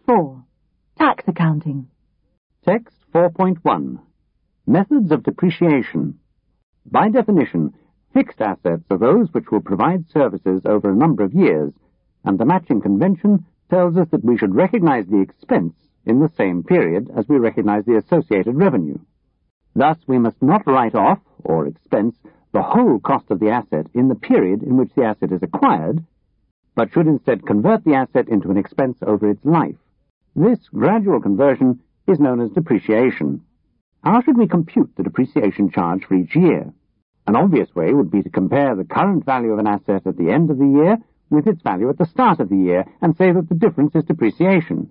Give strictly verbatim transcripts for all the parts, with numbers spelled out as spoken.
four. Tax Accounting. Text four point one. Methods of depreciation. By definition, fixed assets are those which will provide services over a number of years, and the matching convention tells us that we should recognize the expense in the same period as we recognize the associated revenue. Thus, we must not write off, or expense, the whole cost of the asset in the period in which the asset is acquired, but should instead convert the asset into an expense over its life. This gradual conversion is known as depreciation. How should we compute the depreciation charge for each year? An obvious way would be to compare the current value of an asset at the end of the year with its value at the start of the year and say that the difference is depreciation.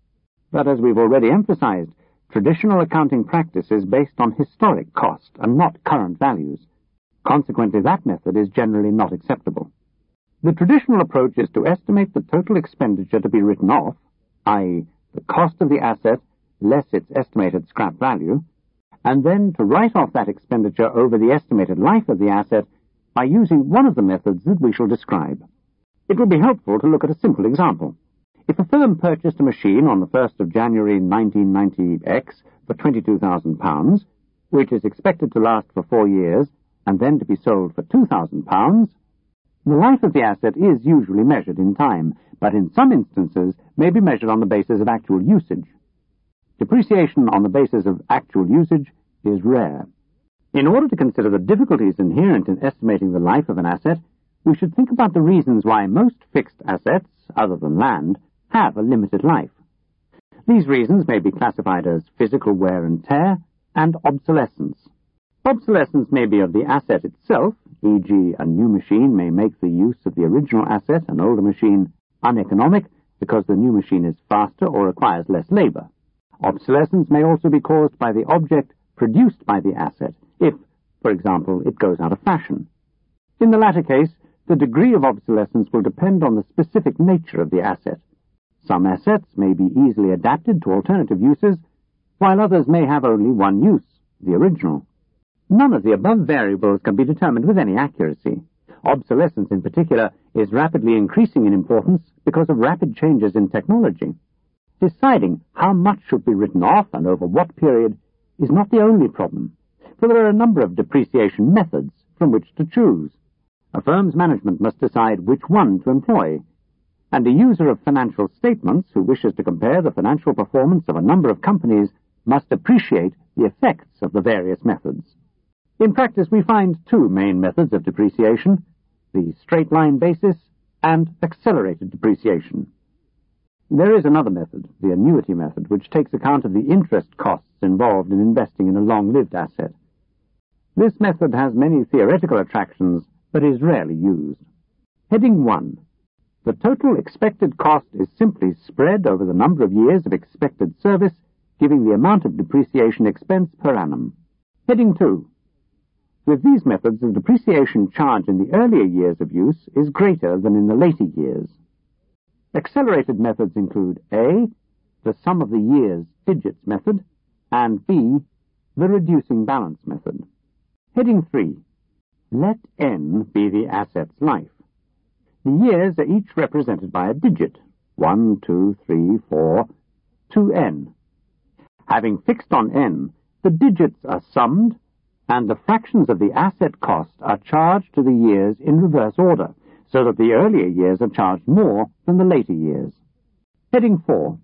But as we've already emphasized, traditional accounting practice is based on historic cost and not current values. Consequently, that method is generally not acceptable. The traditional approach is to estimate the total expenditure to be written off, that is, the cost of the asset less its estimated scrap value, and then to write off that expenditure over the estimated life of the asset by using one of the methods that we shall describe. It will be helpful to look at a simple example. If a firm purchased a machine on the first of January nineteen ninety X for twenty-two thousand pounds, which is expected to last for four years and then to be sold for two thousand pounds, the life of the asset is usually measured in time, but in some instances may be measured on the basis of actual usage. Depreciation on the basis of actual usage is rare. In order to consider the difficulties inherent in estimating the life of an asset, we should think about the reasons why most fixed assets, other than land, have a limited life. These reasons may be classified as physical wear and tear and obsolescence. Obsolescence may be of the asset itself, for example a new machine may make the use of the original asset, an older machine, uneconomic because the new machine is faster or requires less labor. Obsolescence may also be caused by the object produced by the asset, if, for example, it goes out of fashion. In the latter case, the degree of obsolescence will depend on the specific nature of the asset. Some assets may be easily adapted to alternative uses, while others may have only one use, the original. None of the above variables can be determined with any accuracy. Obsolescence, in particular, is rapidly increasing in importance because of rapid changes in technology. Deciding how much should be written off and over what period is not the only problem, for there are a number of depreciation methods from which to choose. A firm's management must decide which one to employ, and a user of financial statements who wishes to compare the financial performance of a number of companies must appreciate the effects of the various methods. In practice, we find two main methods of depreciation, the straight-line basis and accelerated depreciation. There is another method, the annuity method, which takes account of the interest costs involved in investing in a long-lived asset. This method has many theoretical attractions, but is rarely used. Heading one. The total expected cost is simply spread over the number of years of expected service, giving the amount of depreciation expense per annum. Heading two. With these methods, the depreciation charge in the earlier years of use is greater than in the later years. Accelerated methods include A, the sum of the years digits method, and B, the reducing balance method. Heading three. Let N be the asset's life. The years are each represented by a digit, one, two, three, four, to N. Having fixed on N, the digits are summed, and the fractions of the asset cost are charged to the years in reverse order, so that the earlier years are charged more than the later years. Heading four.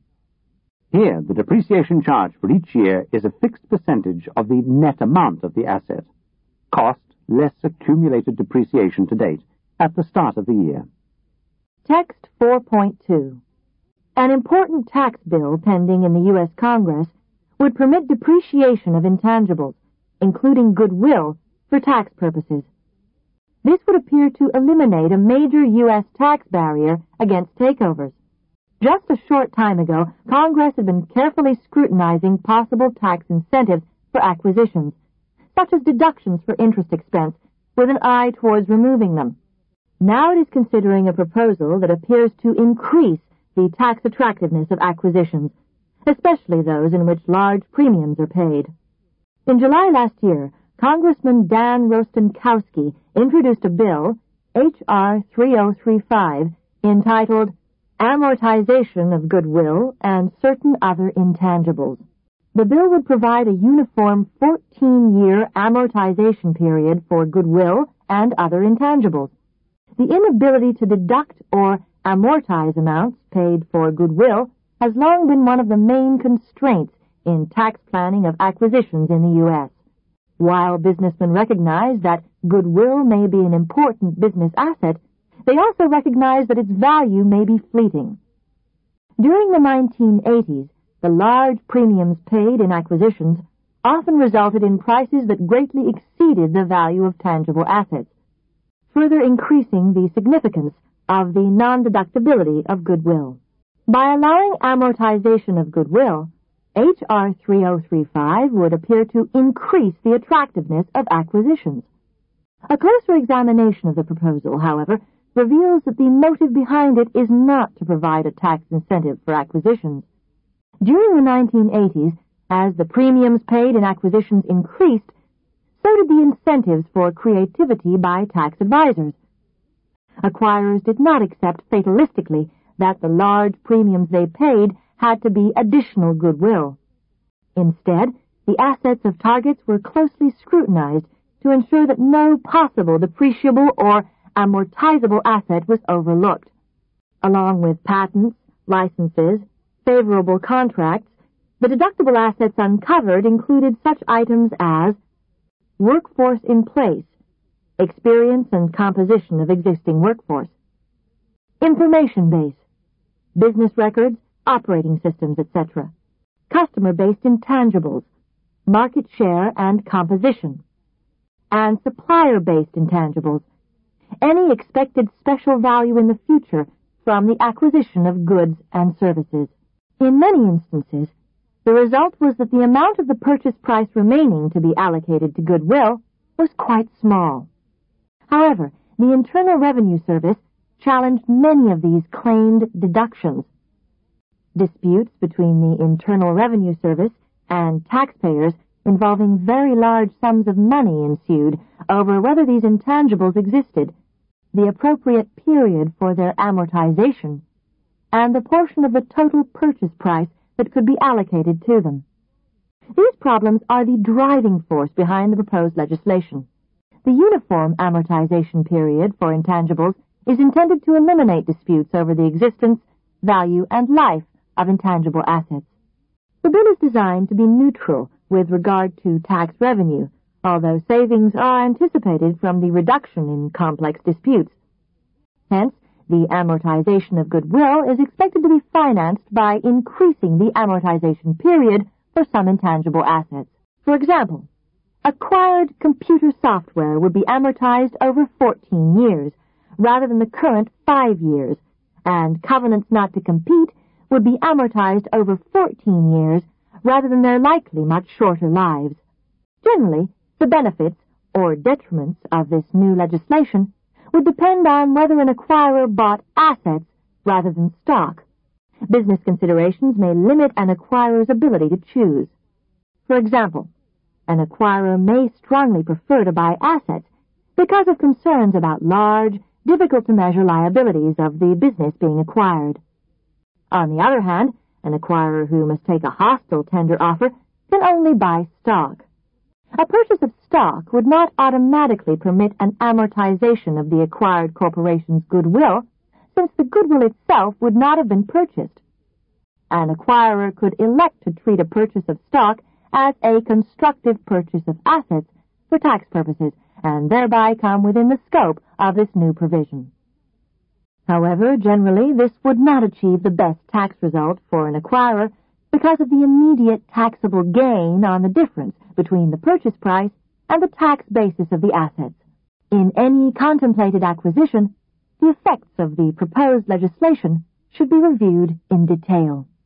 Here, the depreciation charge for each year is a fixed percentage of the net amount of the asset, cost less accumulated depreciation to date, at the start of the year. Text four point two. An important tax bill pending in the U S Congress would permit depreciation of intangibles, including goodwill, for tax purposes. This would appear to eliminate a major U S tax barrier against takeovers. Just a short time ago, Congress had been carefully scrutinizing possible tax incentives for acquisitions, such as deductions for interest expense, with an eye towards removing them. Now it is considering a proposal that appears to increase the tax attractiveness of acquisitions, especially those in which large premiums are paid. In July last year, Congressman Dan Rostenkowski introduced a bill, H R three oh three five, entitled amortization of goodwill, and certain other intangibles. The bill would provide a uniform fourteen-year amortization period for goodwill and other intangibles. The inability to deduct or amortize amounts paid for goodwill has long been one of the main constraints in tax planning of acquisitions in the U S While businessmen recognize that goodwill may be an important business asset, they also recognize that its value may be fleeting. During the nineteen eighties, the large premiums paid in acquisitions often resulted in prices that greatly exceeded the value of tangible assets, further increasing the significance of the non-deductibility of goodwill. By allowing amortization of goodwill, H R three oh three five would appear to increase the attractiveness of acquisitions. A closer examination of the proposal, however, reveals that the motive behind it is not to provide a tax incentive for acquisitions. During the nineteen eighties, as the premiums paid in acquisitions increased, so did the incentives for creativity by tax advisors. Acquirers did not accept fatalistically that the large premiums they paid had to be additional goodwill. Instead, the assets of targets were closely scrutinized to ensure that no possible depreciable or amortizable asset was overlooked. Along with patents, licenses, favorable contracts, the deductible assets uncovered included such items as workforce in place, experience and composition of existing workforce, information base, business records, operating systems, et cetera, customer-based intangibles, market share and composition, and supplier-based intangibles, any expected special value in the future from the acquisition of goods and services. In many instances, the result was that the amount of the purchase price remaining to be allocated to goodwill was quite small. However, the Internal Revenue Service challenged many of these claimed deductions. Disputes between the Internal Revenue Service and taxpayers involving very large sums of money ensued over whether these intangibles existed, the appropriate period for their amortization, and the portion of the total purchase price that could be allocated to them. These problems are the driving force behind the proposed legislation. The uniform amortization period for intangibles is intended to eliminate disputes over the existence, value, and life of intangible assets. The bill is designed to be neutral with regard to tax revenue, although savings are anticipated from the reduction in complex disputes. Hence, the amortization of goodwill is expected to be financed by increasing the amortization period for some intangible assets. For example, acquired computer software would be amortized over fourteen years, rather than the current five years, and covenants not to compete would be amortized over fourteen years, rather than their likely much shorter lives. Generally, the benefits or detriments of this new legislation would depend on whether an acquirer bought assets rather than stock. Business considerations may limit an acquirer's ability to choose. For example, an acquirer may strongly prefer to buy assets because of concerns about large, difficult-to-measure liabilities of the business being acquired. On the other hand, an acquirer who must take a hostile tender offer can only buy stock. A purchase of stock would not automatically permit an amortization of the acquired corporation's goodwill, since the goodwill itself would not have been purchased. An acquirer could elect to treat a purchase of stock as a constructive purchase of assets for tax purposes, and thereby come within the scope of this new provision. However, generally, this would not achieve the best tax result for an acquirer because of the immediate taxable gain on the difference between the purchase price and the tax basis of the assets. In any contemplated acquisition, the effects of the proposed legislation should be reviewed in detail.